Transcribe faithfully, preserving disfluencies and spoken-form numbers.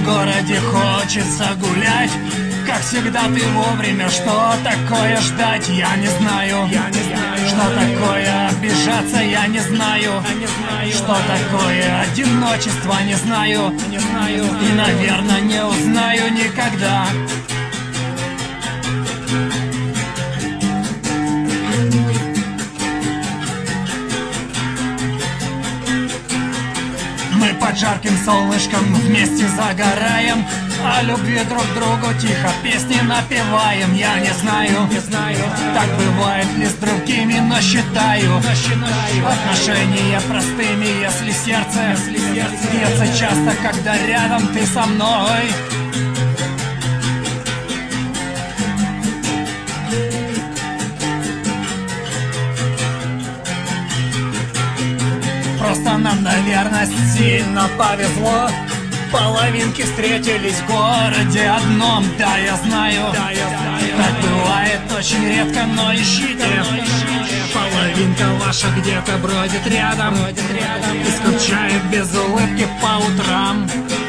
городе хочется гулять. Как всегда ты вовремя, что такое ждать, я не знаю. Я не знаю. Что такое обижаться, я не знаю. Не знаю. Что такое одиночество, не знаю. Не знаю. И, наверное, не узнаю никогда. Мы под жарким солнышком вместе загораем, о любви друг другу тихо песни напеваем. Я не знаю, не знаю, так бывает ли с другими, но считаю, но считаю отношения простыми, если сердце, если сердце бьется часто, когда рядом ты со мной. Просто нам, наверное, сильно повезло. Половинки встретились в городе одном. Да, я знаю, да, я знаю. Так бывает очень редко, но ищите. Половинка ваша где-то бродит рядом, бродит рядом и скучает без улыбки по утрам.